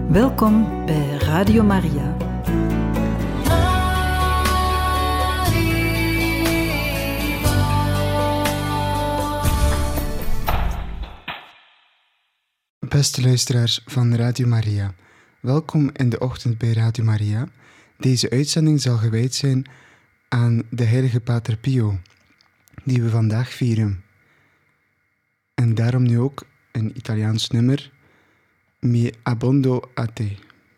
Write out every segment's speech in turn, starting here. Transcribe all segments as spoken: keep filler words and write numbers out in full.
Welkom bij Radio Maria. Beste luisteraars van Radio Maria, welkom in de ochtend bij Radio Maria. Deze uitzending zal gewijd zijn aan de heilige Pater Pio, die we vandaag vieren. En daarom nu ook een Italiaans nummer, Mi abbondo a te.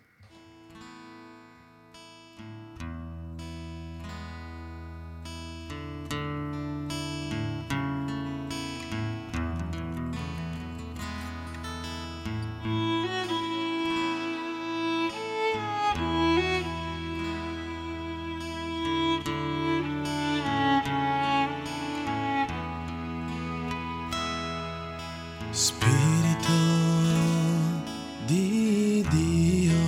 Spirito di Dio,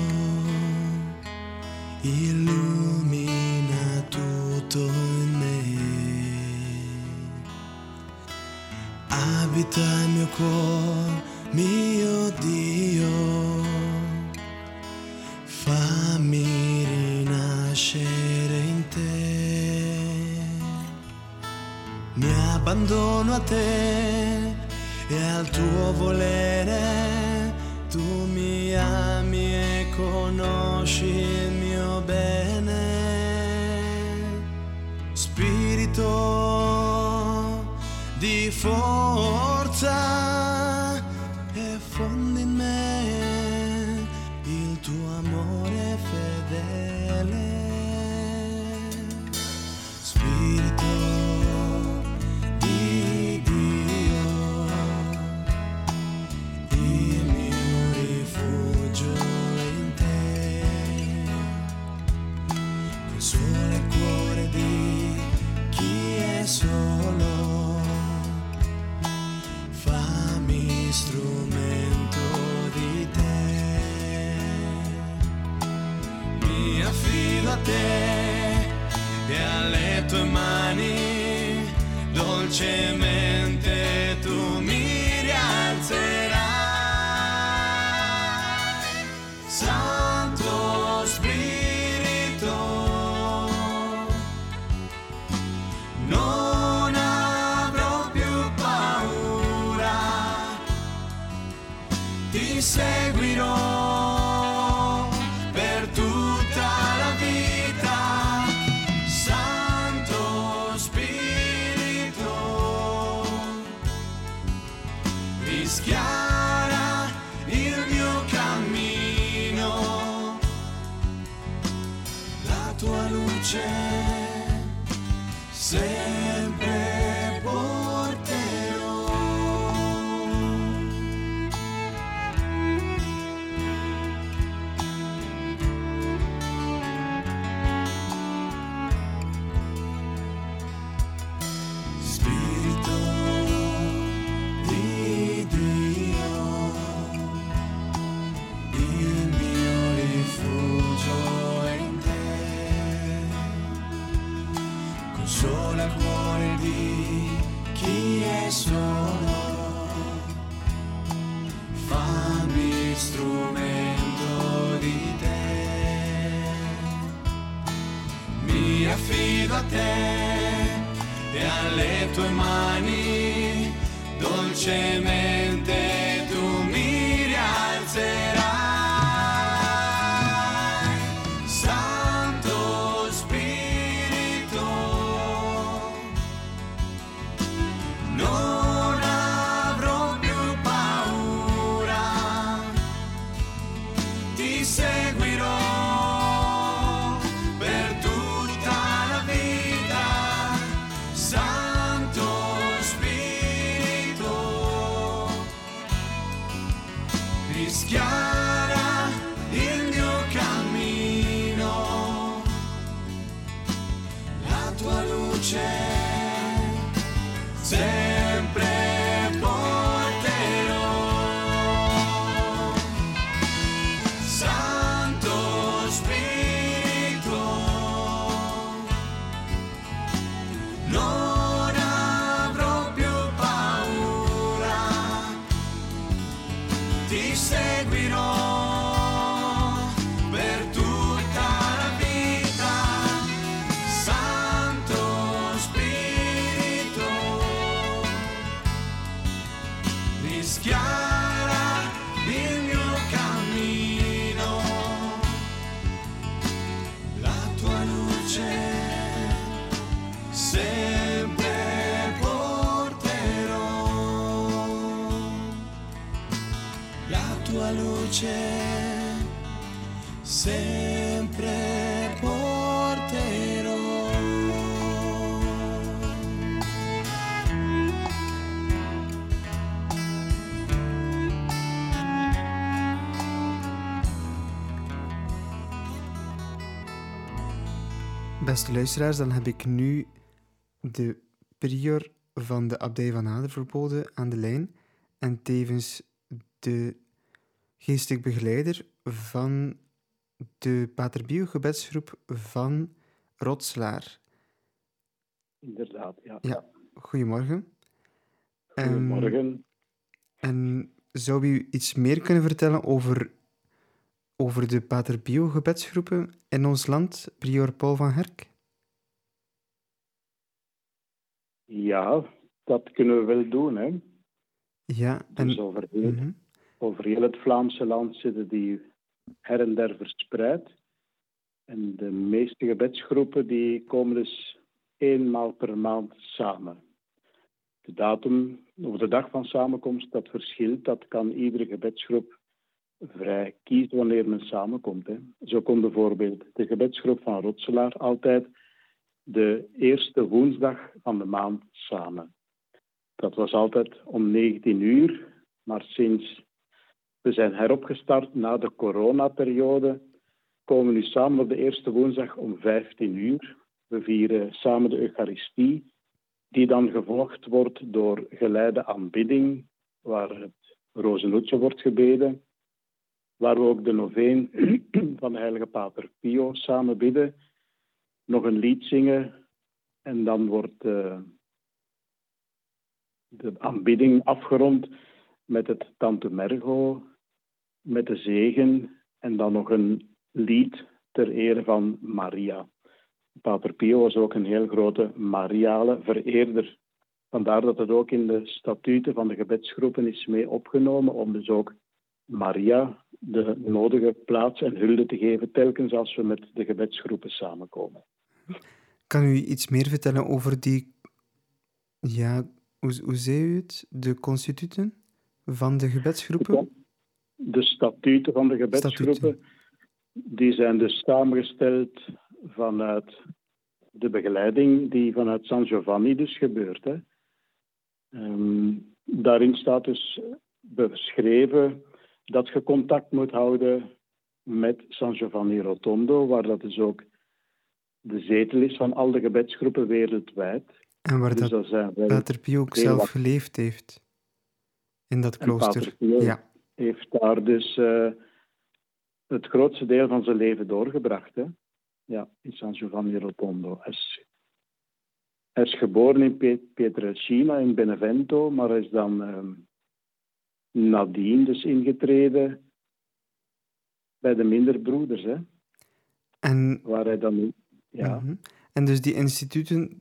illumina tutto in me, abita il mio cuore, mio Dio, fammi rinascere in te, mi abbandono a te e al tuo volere, tu mi ami e conosci il mio bene. Spirito di forza, e fondi in me il tuo amore fedele. Spirito solo, fammi strumento di te, mi affido a te e alle tue mani, dolcemente tu mi rialzerai, Santo Spirito. Non avrò più paura, ti seguirò per tutta la vita, Santo Spirito, rischiara il mio cammino, la tua luce sempre porterò. Spirito di Dio, il mio rifugio è in te, consola il cuore di chi è solo, fammi strumento di te, mi affido a te e alle tue mani, dolcemente tu mi rialzerai, Santo Spirito. Non avrò più paura, ti seguirò per tutta la vita, Santo Spirito, rischiara il mio cammino, la tua luce sempre porterò, Santo Spirito. Non avrò più paura, ti seguirò rischiara il mio cammino. La tua luce sempre porterò. La tua luce sempre porterò. Beste luisteraars, dan heb ik nu de prior van de abdij van Aderverbode aan de lijn en tevens de geestelijk begeleider van de Pater Pio gebedsgroep van Rotslaar. Inderdaad, ja. Ja, goedemorgen. Ehm, Goedemorgen. En zou u iets meer kunnen vertellen over, over de Pater Pio gebedsgroepen in ons land, prior Paul van Herk? Ja, dat kunnen we wel doen, hè. Ja, en... Dus over heel, Mhm. over heel het Vlaamse land zitten die her en der verspreid. En de meeste gebedsgroepen die komen dus eenmaal per maand samen. De datum of de dag van samenkomst, dat verschilt. Dat kan iedere gebedsgroep vrij kiezen wanneer men samenkomt. Hè. Zo komt bijvoorbeeld de gebedsgroep van Rotselaar altijd de eerste woensdag van de maand samen. Dat was altijd om negentien uur, maar sinds we zijn heropgestart na de coronaperiode, komen we nu samen op de eerste woensdag om vijftien uur. We vieren samen de Eucharistie, die dan gevolgd wordt door geleide aanbidding, waar het Rozenhoedje wordt gebeden, waar we ook de noveen van de heilige Pater Pio samen bidden, nog een lied zingen en dan wordt uh, de aanbidding afgerond met het Tantum met de zegen en dan nog een lied ter ere van Maria. Pater Pio was ook een heel grote Mariale vereerder. Vandaar dat het ook in de statuten van de gebedsgroepen is mee opgenomen om dus ook Maria de nodige plaats en hulde te geven telkens als we met de gebedsgroepen samenkomen. Kan u iets meer vertellen over die, ja, hoe, hoe zei u het, de constituten van de gebedsgroepen? De statuten van de gebedsgroepen, statuten. Die zijn dus samengesteld vanuit de begeleiding die vanuit San Giovanni dus gebeurt. Hè. Um, daarin staat dus beschreven dat je contact moet houden met San Giovanni Rotondo, waar dat dus ook de zetel is van al de gebedsgroepen wereldwijd. En waar dus dat, dat Pater Pio ook zelf wat... geleefd heeft, in dat klooster. Pater Pio ja. heeft daar dus uh, het grootste deel van zijn leven doorgebracht. Hè? Ja, in San Giovanni Rotondo. Hij is, hij is geboren in Pietrelcina, in Benevento, maar hij is dan um, nadien dus ingetreden bij de Minderbroeders. Hè? En... Waar hij dan... Ja. Mm-hmm. En dus die instituten...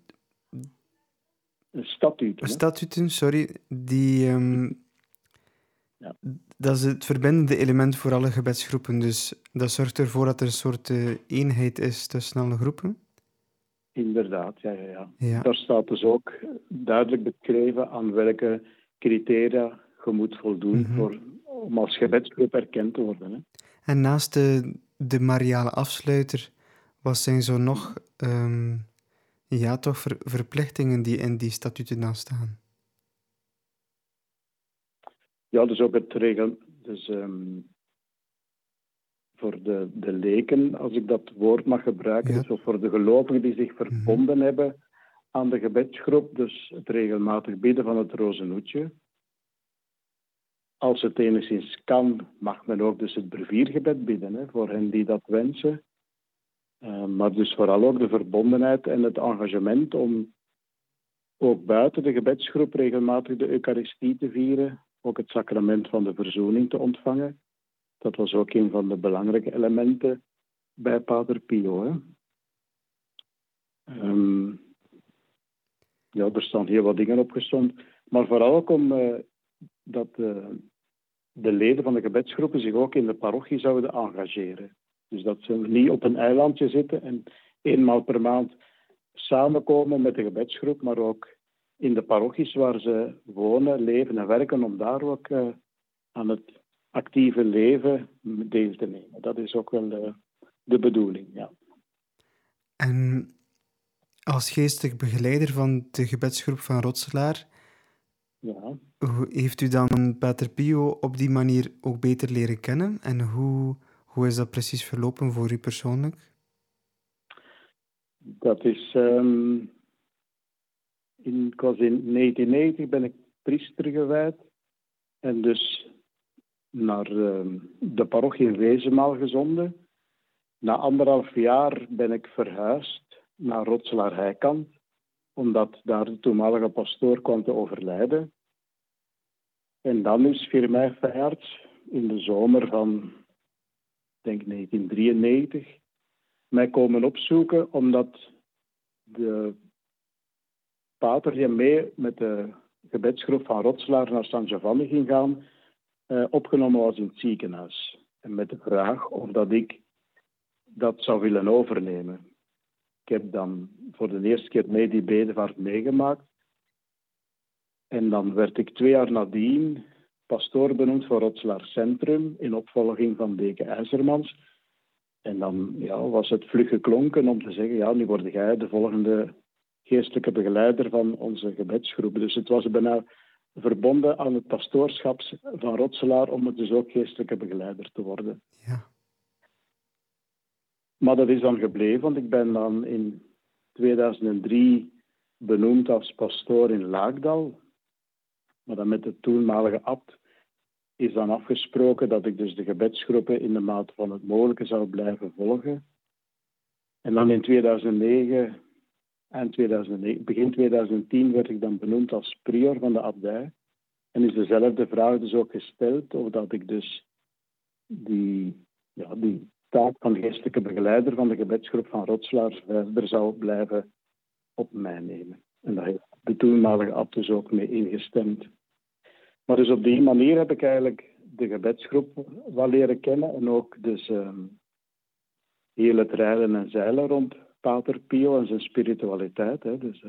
Statuten. Statuten, sorry, die... Um, ja. Dat is het verbindende element voor alle gebedsgroepen. Dus dat zorgt ervoor dat er een soort uh, eenheid is tussen alle groepen. Inderdaad, ja, ja, ja. ja. Daar staat dus ook duidelijk beschreven aan welke criteria je moet voldoen mm-hmm. voor, om als gebedsgroep erkend te worden. Hè. En naast de, de Mariale afsluiter, wat zijn zo nog um, ja, toch ver, verplichtingen die in die statuten dan staan? Ja, dus ook het regel... Dus, um, voor de, de leken, als ik dat woord mag gebruiken, ja. Dus voor de gelovigen die zich verbonden mm-hmm. hebben aan de gebedsgroep, dus het regelmatig bidden van het Rozenhoedje. Als het enigszins kan, mag men ook dus het breviergebed bidden, hè, voor hen die dat wensen. Uh, maar dus vooral ook de verbondenheid en het engagement om ook buiten de gebedsgroep regelmatig de Eucharistie te vieren, ook het sacrament van de verzoening te ontvangen. Dat was ook een van de belangrijke elementen bij Pater Pio. Hè. Um, ja, er staan heel wat dingen opgesomd. Maar vooral ook om uh, dat de, de leden van de gebedsgroepen zich ook in de parochie zouden engageren. Dus dat ze niet op een eilandje zitten en eenmaal per maand samenkomen met de gebedsgroep, maar ook in de parochies waar ze wonen, leven en werken, om daar ook uh, aan het actieve leven deel te nemen. Dat is ook wel uh, de bedoeling, ja. En als geestelijk begeleider van de gebedsgroep van Rotselaar, ja. hoe heeft u dan Pater Pio op die manier ook beter leren kennen? En hoe, hoe is dat precies verlopen voor u persoonlijk? Dat is... Um, in, ik was in negentien negentig ben ik priester gewijd. En dus naar um, de parochie in Wezenmaal gezonden. Na anderhalf jaar ben ik verhuisd naar Rotselaar-Heikant, omdat daar de toenmalige pastoor kwam te overlijden. En dan is vier mei Feyaerts in de zomer van, denk negentien drieënnegentig, mij komen opzoeken, omdat de pater die mee met de gebedsgroep van Rotselaar naar San Giovanni ging gaan, eh, opgenomen was in het ziekenhuis. En met de vraag of dat ik dat zou willen overnemen. Ik heb dan voor de eerste keer mee die bedevaart meegemaakt. En dan werd ik twee jaar nadien pastoor benoemd voor Rotselaar Centrum in opvolging van deken IJzermans. En dan ja, was het vlug geklonken om te zeggen, ja, nu word jij de volgende geestelijke begeleider van onze gebedsgroep. Dus het was bijna verbonden aan het pastoorschap van Rotselaar om het dus ook geestelijke begeleider te worden. Ja. Maar dat is dan gebleven, want ik ben dan in tweeduizend drie benoemd als pastoor in Laakdal. Maar dan met de toenmalige abt is dan afgesproken dat ik dus de gebedsgroepen in de mate van het mogelijke zou blijven volgen. En dan in tweeduizend negen en tweeduizend negen, begin tweeduizend tien werd ik dan benoemd als prior van de abdij. En is dezelfde vraag dus ook gesteld, of dat ik dus die, ja, die taak van geestelijke begeleider van de gebedsgroep van Rotselaar verder zou blijven op mij nemen. En daar heeft de toenmalige abt dus ook mee ingestemd. Maar dus op die manier heb ik eigenlijk de gebedsgroep wel leren kennen en ook dus um, heel het rijden en zeilen rond Pater Pio en zijn spiritualiteit. Hè. Dus, uh,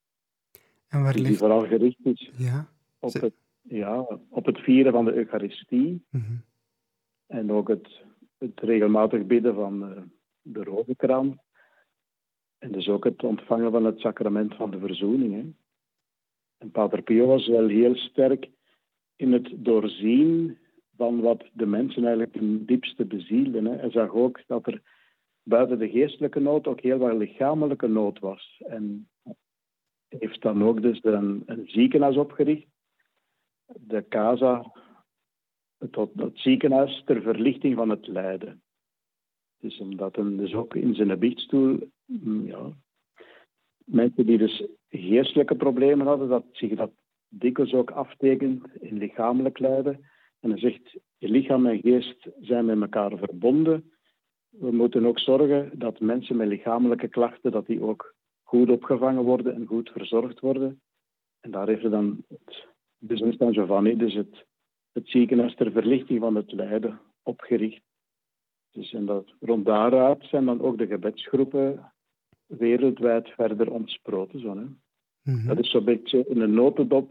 en waar die ligt... vooral gericht is ja? op, het, ja, op het vieren van de Eucharistie Mm-hmm. en ook het, het regelmatig bidden van uh, de rozenkrans. En dus ook het ontvangen van het sacrament van de verzoening. Hè. En Pater Pio was wel heel sterk in het doorzien van wat de mensen eigenlijk ten diepste bezielden. Hè. Hij zag ook dat er buiten de geestelijke nood ook heel wat lichamelijke nood was. En heeft dan ook dus een, een ziekenhuis opgericht, de Casa, het, het ziekenhuis ter verlichting van het lijden. Dus omdat hem dus ook in zijn biechtstoel, ja, mensen die dus geestelijke problemen hadden, dat zich dat dikwijls ook aftekent in lichamelijk lijden. En hij zegt, je lichaam en geest zijn met elkaar verbonden. We moeten ook zorgen dat mensen met lichamelijke klachten, dat die ook goed opgevangen worden en goed verzorgd worden. En daar heeft hij dan het Business San Giovanni, dus het, het ziekenhuis ter verlichting van het lijden, opgericht. Dus en dat, rond daaruit zijn dan ook de gebedsgroepen wereldwijd verder ontsproten. Zo, hè. Mm-hmm. Dat is zo'n beetje in een notendop.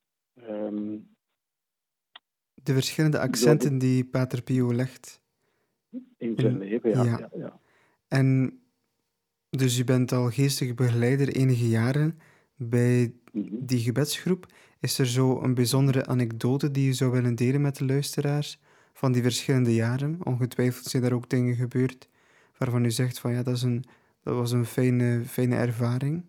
Um, de verschillende accenten die Pater Pio legt. In zijn in, leven, ja, ja. Ja, ja. En dus u bent al geestelijk begeleider enige jaren bij mm-hmm. die gebedsgroep. Is er zo een bijzondere anekdote die u zou willen delen met de luisteraars van die verschillende jaren? Ongetwijfeld zijn er ook dingen gebeurd waarvan u zegt van ja, dat, is een, dat was een fijne, fijne ervaring.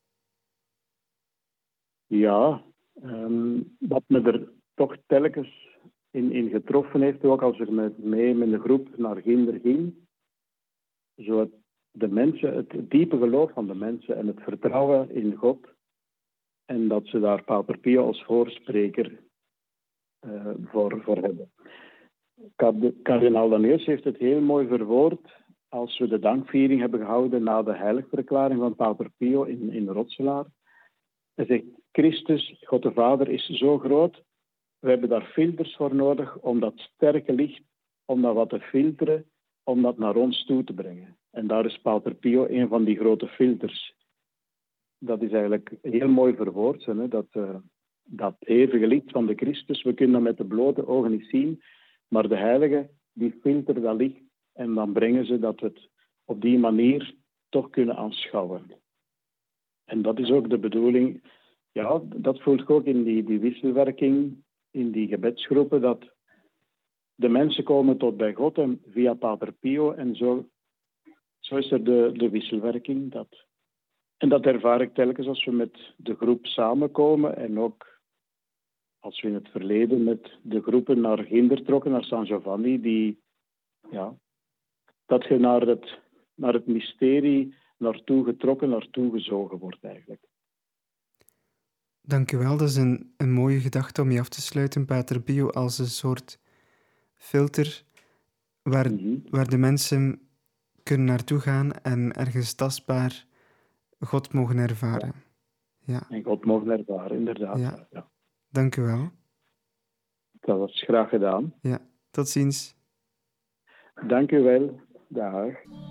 Ja, um, wat me er toch telkens in, in getroffen heeft, ook als ik met, mee met de groep naar Ginder ging, zo het, de mensen, het diepe geloof van de mensen en het vertrouwen in God, en dat ze daar Pater Pio als voorspreker uh, voor, voor hebben. Kardinaal Daniels heeft het heel mooi verwoord als we de dankviering hebben gehouden na de heiligverklaring van Pater Pio in, in Rotselaar. Hij zegt, Christus, God de Vader, is zo groot we hebben daar filters voor nodig om dat sterke licht, om dat wat te filteren, om dat naar ons toe te brengen. En daar is Pater Pio een van die grote filters. Dat is eigenlijk heel mooi verwoord, hè, dat, uh, dat eeuwige licht van de Christus, we kunnen dat met de blote ogen niet zien, maar de Heilige, die filteren dat licht en dan brengen ze dat we het op die manier toch kunnen aanschouwen. En dat is ook de bedoeling, ja, dat voelt ik ook in die, die wisselwerking, in die gebedsgroepen, dat de mensen komen tot bij God en via Pater Pio en zo, zo is er de, de wisselwerking. Dat, en dat ervaar ik telkens als we met de groep samenkomen en ook als we in het verleden met de groepen naar Ginder trokken, naar San Giovanni, die, ja, dat je naar het, naar het mysterie naartoe getrokken, naartoe gezogen wordt eigenlijk. Dank u wel, dat is een, een mooie gedachte om je af te sluiten, Pater Pio, als een soort filter waar, mm-hmm. waar de mensen kunnen naartoe gaan en ergens tastbaar God mogen ervaren. Ja. Ja. En God mogen ervaren, inderdaad. Ja. Ja. Dank u wel. Dat was graag gedaan. Ja, tot ziens. Dank u wel. Dag.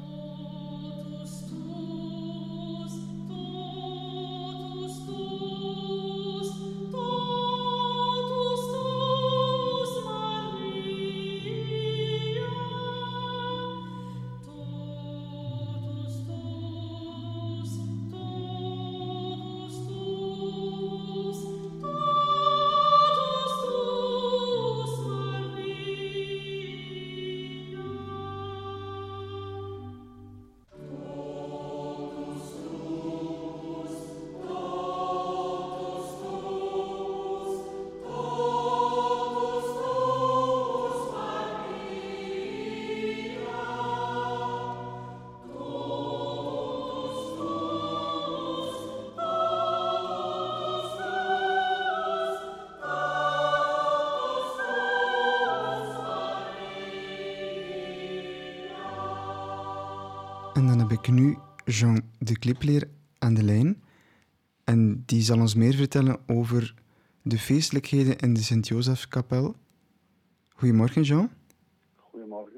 En dan heb ik nu Jean de Klipleer aan de lijn. En die zal ons meer vertellen over de feestelijkheden in de Sint-Jozefskapel. Goedemorgen, Jean. Goedemorgen.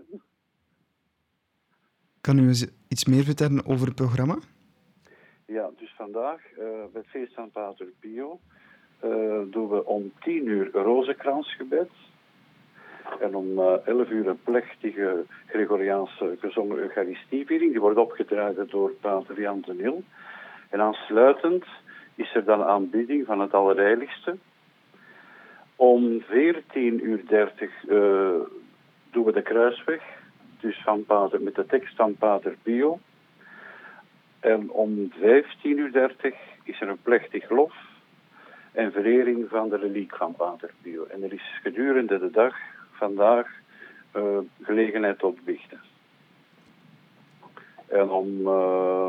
Kan u eens iets meer vertellen over het programma? Ja, dus vandaag, uh, bij het feest van Pater Pio, uh, doen we om tien uur rozenkransgebed. En om uh, elf uur een plechtige Gregoriaanse gezongen Eucharistieviering. Die wordt opgedragen door Pater Jan de Nil. En aansluitend is er dan aanbidding van het Allerheiligste. Om veertien uur dertig uh, doen we de kruisweg. Dus van Pater, met de tekst van Pater Pio. En om vijftien uur dertig is er een plechtig lof en verering van de reliek van Pater Pio. En er is gedurende de dag vandaag uh, gelegenheid tot biechten. En om uh,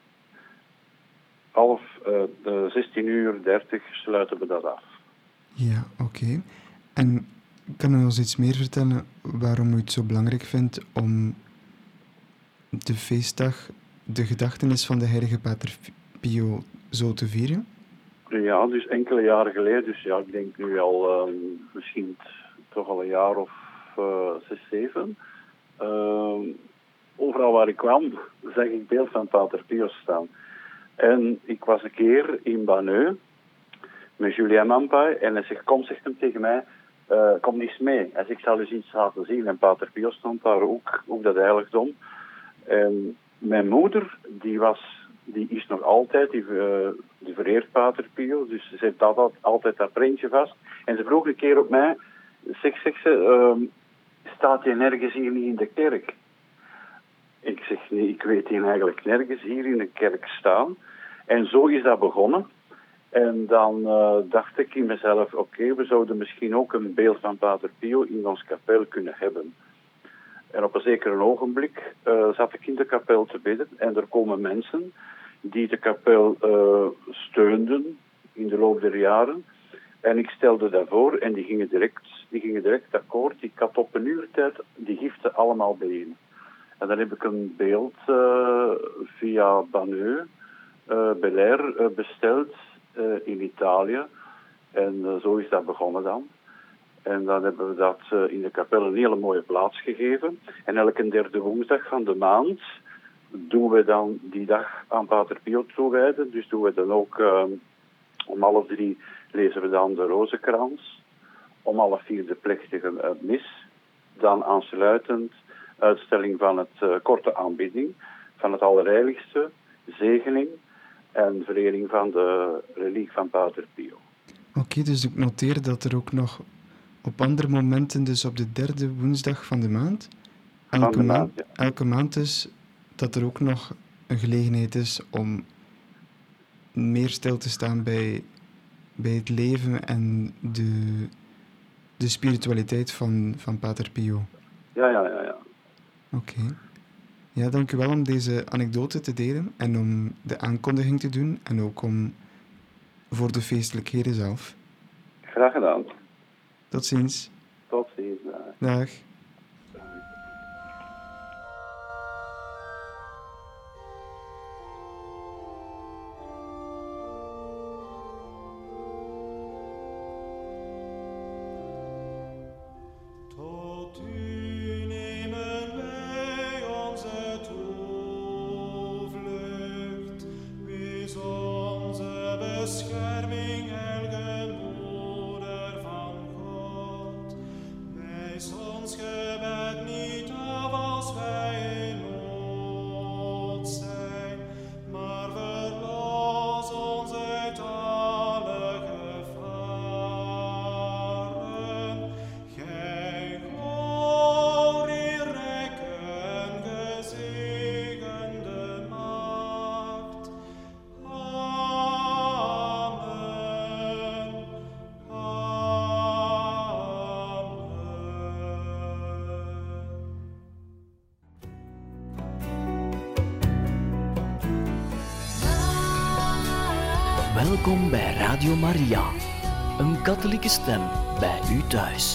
half uh, zestien uur dertig sluiten we dat af. Ja, oké. Okay. En kan u ons iets meer vertellen waarom u het zo belangrijk vindt om de feestdag, de gedachtenis van de heilige Pater Pio zo te vieren? Ja, dus enkele jaren geleden, dus ja, ik denk nu al uh, misschien t, toch al een jaar of uh, zes, zeven. Uh, overal waar ik kwam, zag ik beeld van Pater Pio staan. En ik was een keer in Banneux met Julien Mampai en hij zegt, kom, zegt hem tegen mij, uh, kom eens mee. Hij zegt, ik zal u iets laten zien. En Pater Pio stond daar ook, ook dat heiligdom. En mijn moeder, die was... Die is nog altijd, die, uh, die vereert Pater Pio, dus ze heeft altijd, altijd dat printje vast. En ze vroeg een keer op mij, zeg, zeg ze, uh, staat hij nergens hier niet in de kerk? Ik zeg, nee, ik weet hier eigenlijk nergens hier in de kerk staan. En zo is dat begonnen. En dan uh, dacht ik in mezelf, oké, okay, we zouden misschien ook een beeld van Pater Pio in ons kapel kunnen hebben. En op een zeker ogenblik uh, zat ik in de kapel te bidden en er komen mensen die de kapel uh, steunden in de loop der jaren. En ik stelde dat voor en die gingen direct, die gingen direct akkoord. Ik had op een uur tijd die giften allemaal bijeen. En dan heb ik een beeld uh, via Banneux, uh, Belair, uh, besteld uh, in Italië. En uh, zo is dat begonnen dan. En dan hebben we dat uh, in de kapel een hele mooie plaats gegeven. En elke derde woensdag van de maand doen we dan die dag aan Pater Pio toewijden. Dus doen we dan ook uh, om half drie lezen we dan de Rozenkrans. Om half vier de plechtige uh, mis. Dan aansluitend uitstelling van het uh, korte aanbidding van het Allerheiligste, zegening en verering van de reliek van Pater Pio. Oké, okay, dus ik noteer dat er ook nog op andere momenten, dus op de derde woensdag van de maand, elke, van de maand, maand, ja. elke maand dus, dat er ook nog een gelegenheid is om meer stil te staan bij, bij het leven en de, de spiritualiteit van, van Pater Pio. Ja, ja, ja, ja. Oké. Okay. Ja, dank u wel om deze anekdote te delen en om de aankondiging te doen en ook om voor de feestelijkheden zelf. Graag gedaan. Tot ziens. Tot ziens. Dag. Dag. Welkom bij Radio Maria, een katholieke stem bij u thuis.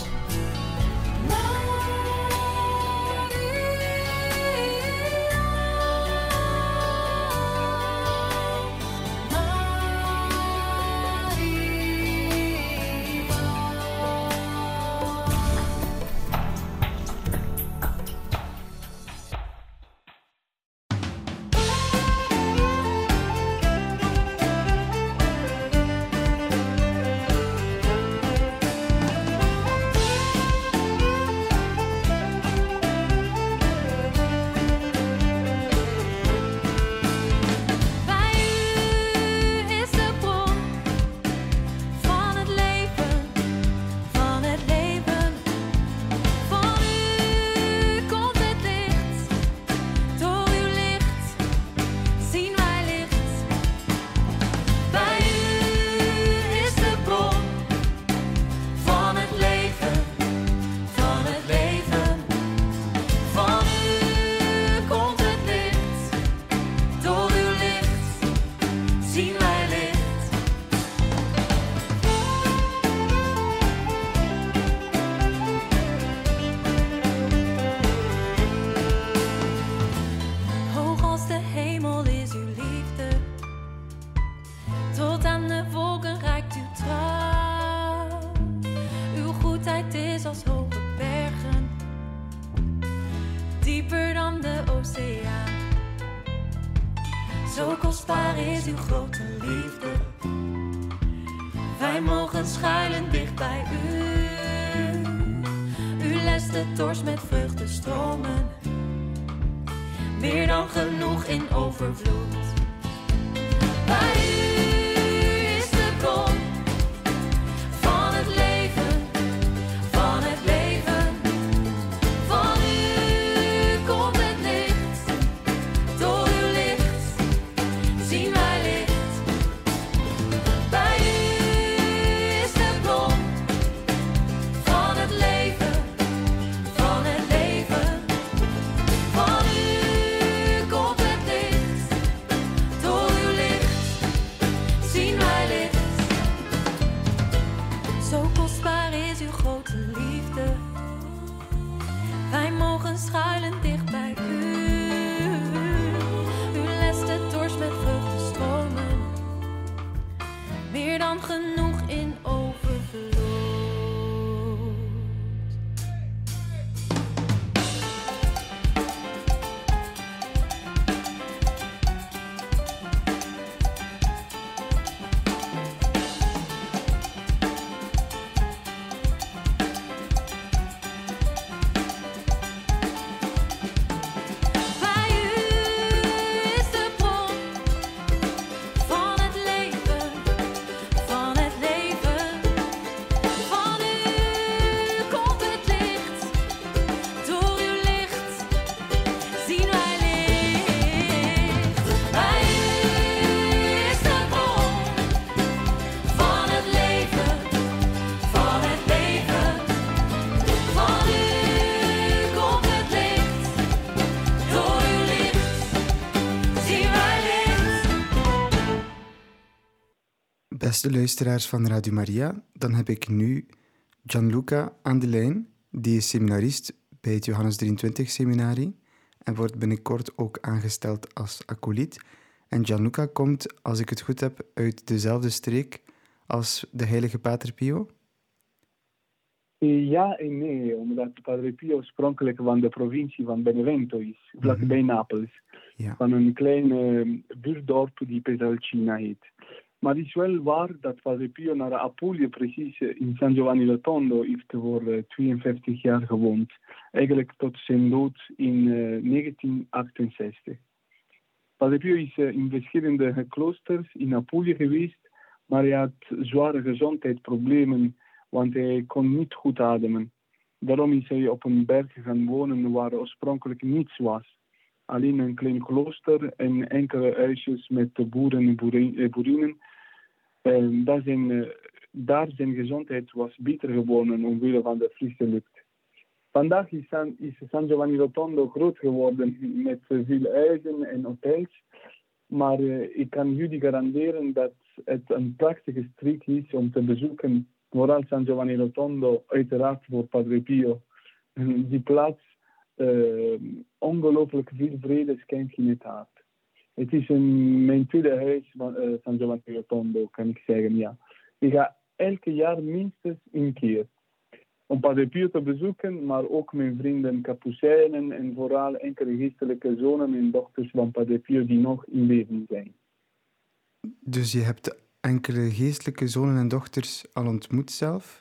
Zo kostbaar is uw grote liefde. Wij mogen schuilen dicht bij u. U lest de dorst met vreugde stromen. Meer dan genoeg in overvloed. Bij u is de bron van het leven, van het leven. Van u komt het licht, door uw licht zien wij licht. Bij u is de bron van het leven, van het leven. Van u komt het licht, door uw licht zien wij licht. Zo kostbaar is uw grote liefde. Wij mogen schuilen dicht bij u. U lest de dorst met vreugde stromen. Meer dan genoeg in overvloed. Beste luisteraars van Radio Maria, dan heb ik nu Gianluca aan de lijn. Die is seminarist bij het Johannes drieëntwintig Seminarie en wordt binnenkort ook aangesteld als acolyt. En Gianluca komt, als ik het goed heb, uit dezelfde streek als de heilige Pater Pio? Ja en nee, omdat Padre Pio oorspronkelijk van de provincie van Benevento is, vlakbij Mhm. Napels. Ja. Van een klein uh, buurtdorp die Pesalcina heet. Maar het is wel waar dat Padre Pio naar Apulia, precies in San Giovanni Rotondo, heeft voor uh, tweeënvijftig jaar gewoond. Eigenlijk tot zijn dood in uh, negentien achtenzestig. Padre Pio is uh, in verschillende kloosters in Apulia geweest, maar hij had zware gezondheidsproblemen, want hij kon niet goed ademen. Daarom is hij op een berg gaan wonen waar oorspronkelijk niets was. Alleen een klein klooster en enkele huisjes met de boeren en boerinnen. En daar, zijn, uh, daar zijn gezondheid was beter geworden omwille van de frisse lucht. Vandaag is San, is San Giovanni Rotondo groot geworden met veel huizen en hotels. Maar uh, ik kan jullie garanderen dat het een prachtige streek is om te bezoeken. Vooral San Giovanni Rotondo, uiteraard voor Padre Pio. Die plaats uh, ongelooflijk veel vrede schenkt in het hart. Het is een, mijn tweede huis van uh, San Giovanni Rotondo, kan ik zeggen, ja. Ik ga elke jaar minstens een keer om Padre Pio te bezoeken, maar ook mijn vrienden Kapucijnen en vooral enkele geestelijke zonen en dochters van Padre Pio die nog in leven zijn. Dus je hebt enkele geestelijke zonen en dochters al ontmoet zelf?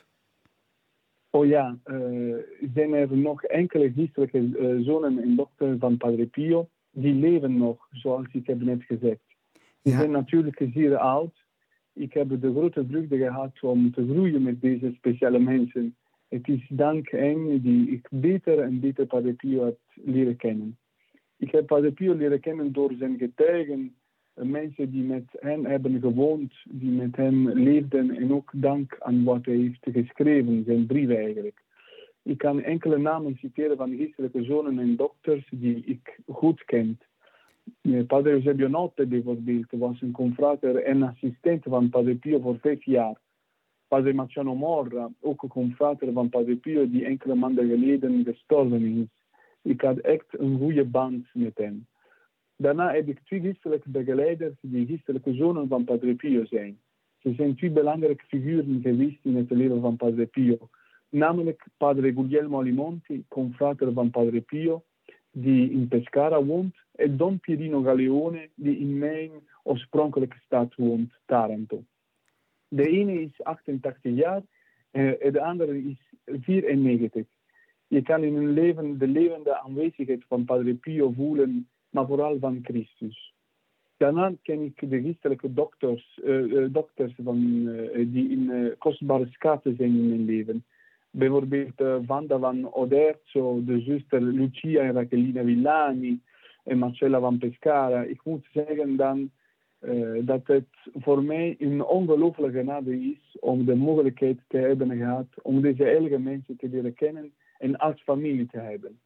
Oh ja, uh, zijn er nog enkele geestelijke uh, zonen en dochters van Padre Pio die leven nog, zoals ik heb net gezegd. Die Ja. zijn natuurlijk zeer oud. Ik heb de grote vreugde gehad om te groeien met deze speciale mensen. Het is dank hen die ik beter en beter Padre Pio heb leren kennen. Ik heb Padre Pio leren kennen door zijn getuigen, mensen die met hen hebben gewoond, die met hem leefden en ook dank aan wat hij heeft geschreven, zijn brieven eigenlijk. Ik kan enkele namen citeren van geestelijke zonen en dochters die ik goed ken. Padre Eusebio Notte bijvoorbeeld was een confrater en assistent van Padre Pio voor vijf jaar. Padre Marciano Morra, ook een confrater van Padre Pio die enkele maanden geleden gestorven is. Ik had echt een goede band met hem. Daarna heb ik twee geestelijke begeleiders die geestelijke zonen van Padre Pio zijn. Ze zijn twee belangrijke figuren geweest in het leven van Padre Pio. Namelijk Padre Guglielmo Alimonti, confrater van Padre Pio, die in Pescara woont, en Don Pierino Galeone, die in mijn oorspronkelijke stad woont, Taranto. De ene is achtentachtig jaar en de andere is vierennegentig. Je kan in hun leven de levende aanwezigheid van Padre Pio voelen, maar vooral van Christus. Daarna ken ik de geestelijke dokters, uh, dokters van, uh, die in uh, kostbare schatten zijn in mijn leven. Bijvoorbeeld uh, Wanda van Oderzo, de zuster Lucia en Rachellina Villani en Marcella van Pescara. Ik moet zeggen dan uh, dat het voor mij een ongelooflijke genade is om de mogelijkheid te hebben gehad om deze heilige mensen te leren kennen en als familie te hebben.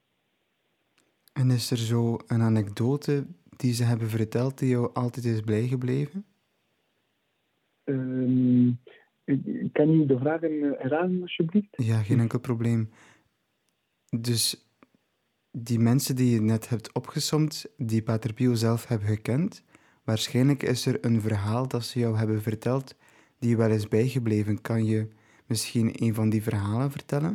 En is er zo een anekdote die ze hebben verteld die jou altijd is bijgebleven? Um, kan je de vragen herhalen, alsjeblieft? Ja, geen enkel probleem. Dus die mensen die je net hebt opgesomd, die Pater Pio zelf hebben gekend, waarschijnlijk is er een verhaal dat ze jou hebben verteld die je wel is bijgebleven. Kan je misschien een van die verhalen vertellen?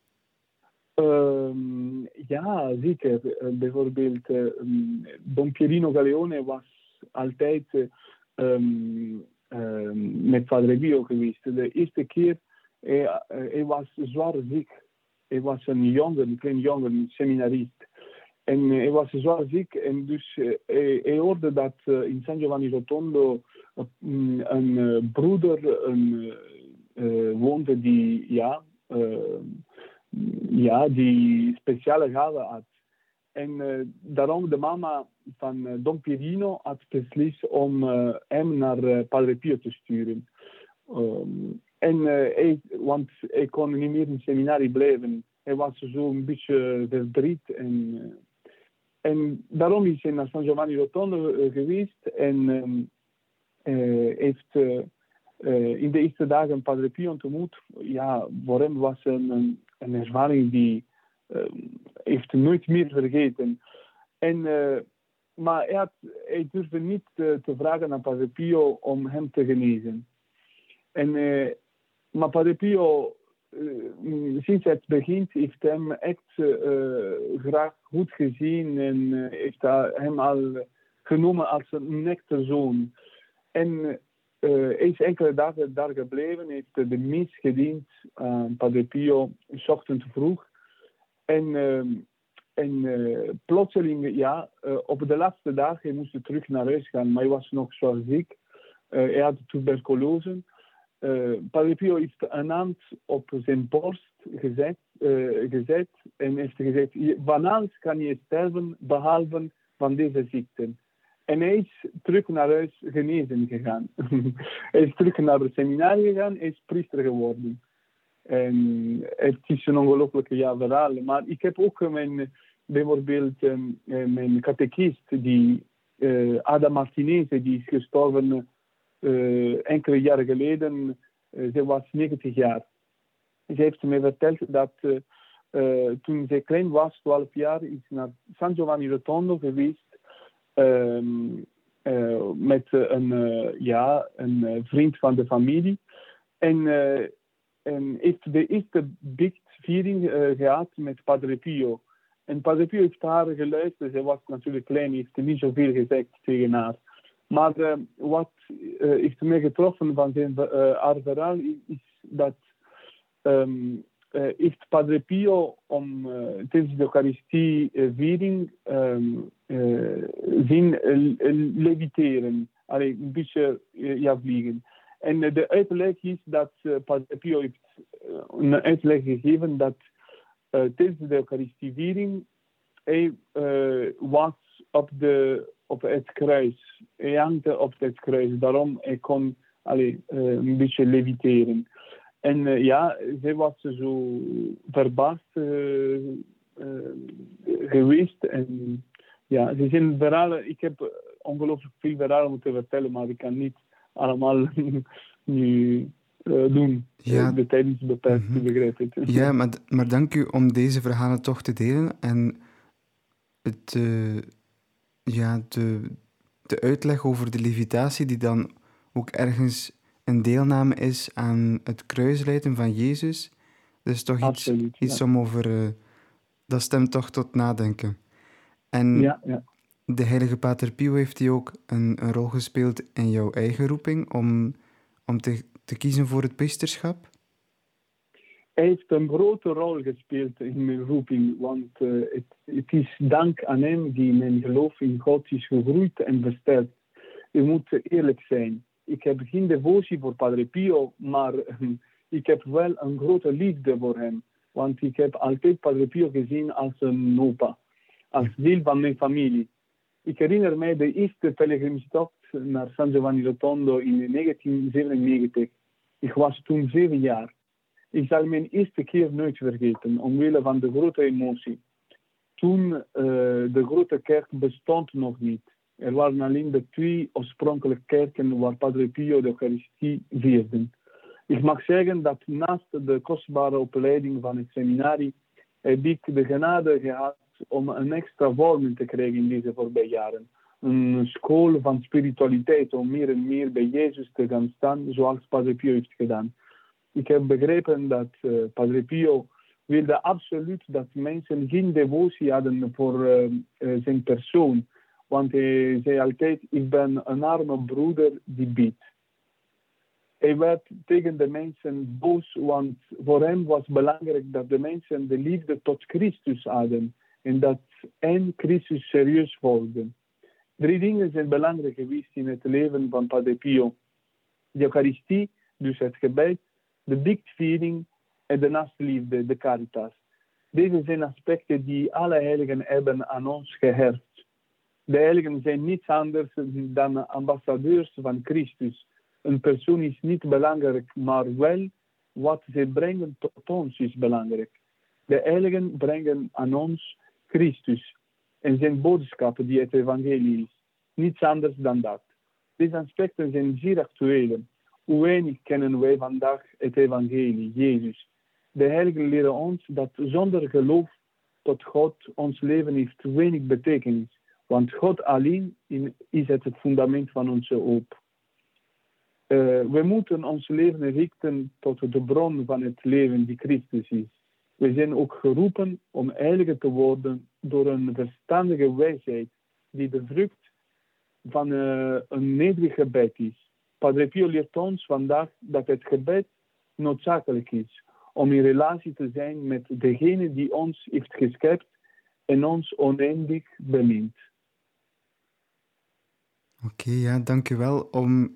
Um, ja, zeker. Uh, bijvoorbeeld, uh, um, Don Pierino Galeone was altijd uh, um, uh, met Padre Pio geweest. De eerste keer, hij, uh, hij was zwaar ziek. Hij was een jongen, een klein jongen, een seminarist. En uh, hij was zwaar ziek en dus uh, hij, hij hoorde dat uh, in San Giovanni Rotondo uh, een uh, broeder een, uh, woonde die, ja... Uh, Ja, die speciale gave had. En uh, daarom de mama van uh, Don Pierino had beslist om uh, hem naar uh, Padre Pio te sturen. Um, en uh, hij, want hij kon niet meer in het seminarie blijven. Hij was zo een beetje verdriet. En, uh, en daarom is hij naar San Giovanni Rotondo uh, geweest. En um, uh, heeft uh, uh, in de eerste dagen Padre Pio ontmoet, ja, voor hem was een, een, een ervaring die uh, heeft nooit meer vergeten. En, uh, maar hij, had, hij durfde niet uh, te vragen aan Padre Pio om hem te genezen. En, uh, maar Padre Pio, uh, sinds het begin, heeft hem echt uh, graag goed gezien en uh, heeft hem al genomen als een echte zoon. En uh, hij is enkele dagen daar gebleven, heeft de mis gediend aan Padre Pio, 's ochtends vroeg. En, uh, en uh, plotseling, ja, uh, op de laatste dag, hij moest terug naar huis gaan, maar hij was nog zo ziek. Uh, hij had tuberculose. Uh, Padre Pio heeft een hand op zijn borst gezet, uh, gezet en heeft gezegd, van alles kan je sterven, behalve van deze ziekte. En hij is terug naar huis genezen gegaan. Hij is terug naar het seminarie gegaan, hij is priester geworden. En het is een ongelooflijke ja, verhaal. Maar ik heb ook mijn, bijvoorbeeld um, mijn catechist, die uh, Ada Martineze, die is gestorven uh, enkele jaren geleden. Uh, ze was negentig jaar. Ze heeft me verteld dat uh, uh, toen ze klein was, twaalf jaar, is naar San Giovanni Rotondo geweest. Um, uh, met een, uh, ja, een uh, vriend van de familie. En, uh, en heeft de eerste biechtviering uh, gehad met Padre Pio. En Padre Pio heeft haar geluisterd. Zij was natuurlijk klein, heeft niet zoveel gezegd tegen haar. Maar uh, wat uh, heeft mij getroffen van zijn, uh, haar verhaal is, is dat um, uh, heeft Padre Pio om uh, tijdens de Eucharistie-viering um, uh, zien uh, leviteren, allee, een beetje uh, ja, vliegen. En uh, de uitleg is dat uh, Padre Pio heeft uh, een uitleg gegeven dat uh, tijdens de Eucharistie-viering hij uh, was op, de, op het kruis. Hij hangde op het kruis, daarom hij kon allee, uh, een beetje leviteren. En uh, ja, zij was zo verbaasd uh, uh, geweest. En ja, ze zijn verhalen. Ik heb ongelooflijk veel verhalen moeten vertellen, maar ik kan niet allemaal nu uh, doen. Ja. De tijd is beperkt, Mm-hmm. begrijp het. Ja, maar, maar dank u om deze verhalen toch te delen. En het, uh, ja, de, de uitleg over de levitatie, die dan ook ergens een deelname is aan het kruislijden van Jezus. Dat is toch Absoluut, iets, iets ja. om over... Uh, dat stemt toch tot nadenken. En Ja, ja. de heilige Pater Pio, heeft hij ook een, een rol gespeeld in jouw eigen roeping om, om te, te kiezen voor het priesterschap? Hij heeft een grote rol gespeeld in mijn roeping, want uh, het, het is dank aan hem die mijn geloof in God is gegroeid en versterkt. Je moet eerlijk zijn. Ik heb geen devotie voor Padre Pio, maar uh, ik heb wel een grote liefde voor hem. Want ik heb altijd Padre Pio gezien als een opa, als deel van mijn familie. Ik herinner mij de eerste pelgrimstocht naar San Giovanni Rotondo in negentien zevenennegentig. Ik was toen zeven jaar. Ik zal mijn eerste keer nooit vergeten, omwille van de grote emotie. Toen uh, de grote kerk bestond nog niet. Er waren alleen de twee oorspronkelijke kerken waar Padre Pio de Eucharistie vierde. Ik mag zeggen dat naast de kostbare opleiding van het seminarie heb ik de genade gehad om een extra vorm te krijgen in deze voorbije jaren. Een school van spiritualiteit om meer en meer bij Jezus te gaan staan, zoals Padre Pio heeft gedaan. Ik heb begrepen dat uh, Padre Pio wilde absoluut dat mensen geen devotie hadden voor uh, uh, zijn persoon. Want hij zei altijd, ik ben een arme broeder die bidt. Hij werd tegen de mensen boos, want voor hem was belangrijk dat de mensen de liefde tot Christus hadden. En dat hen Christus serieus volgden. Drie dingen zijn belangrijk geweest in het leven van Padre Pio. De Eucharistie, dus het gebed, de biechtviering en de naastenliefde, de caritas. Deze zijn aspecten die alle heiligen hebben aan ons geherfd. De heiligen zijn niets anders dan ambassadeurs van Christus. Een persoon is niet belangrijk, maar wel wat ze brengen tot ons is belangrijk. De heiligen brengen aan ons Christus en zijn boodschap die het evangelie is. Niets anders dan dat. Deze aspecten zijn zeer actueel. hoe weinig kennen wij vandaag het evangelie, Jezus. De heiligen leren ons dat zonder geloof tot God ons leven heeft weinig betekenis. Want God alleen is het fundament van onze hoop. Uh, we moeten ons leven richten tot de bron van het leven die Christus is. We zijn ook geroepen om heiliger te worden door een verstandige wijsheid die de vrucht van uh, een nederig gebed is. Padre Pio leert ons vandaag dat het gebed noodzakelijk is om in relatie te zijn met degene die ons heeft geschept en ons oneindig bemint. Oké, okay, ja, dank u wel om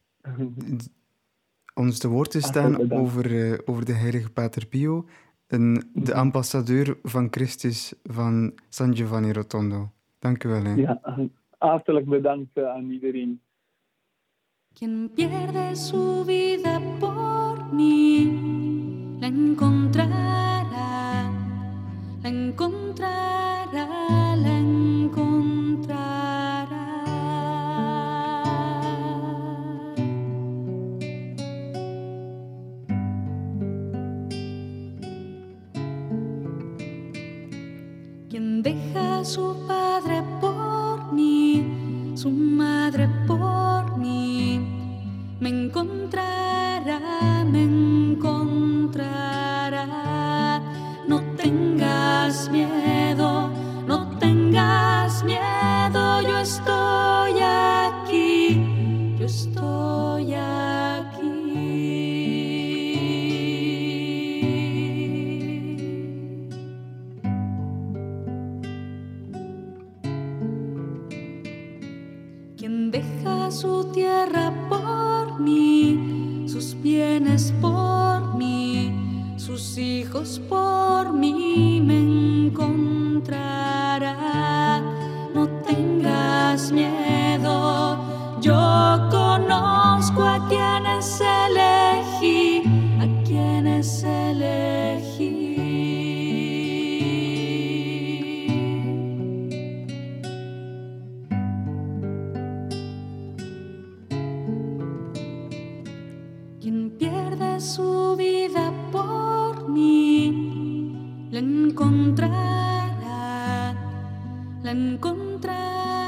ons te woord te staan over, uh, over de heilige Pater Pio, een, de ambassadeur van Christus van San Giovanni Rotondo. Dank u wel. Hè. Ja, hartelijk bedankt aan iedereen. Quien pierde su vida por mí, la encontrará, la encontrará, la encontrará. Quien deja a su padre por mí, su madre por mí, me encontrará, me encontrará. No tengas miedo, no tengas miedo, yo estoy aquí, yo estoy aquí. Quien deja su tierra por mí, sus bienes por mí, sus hijos por mí, me encontrará. No tengas miedo, yo conozco a quienes elegí, a quienes elegí. Quien pierde su vida por mí, la encontrará, la encontrará.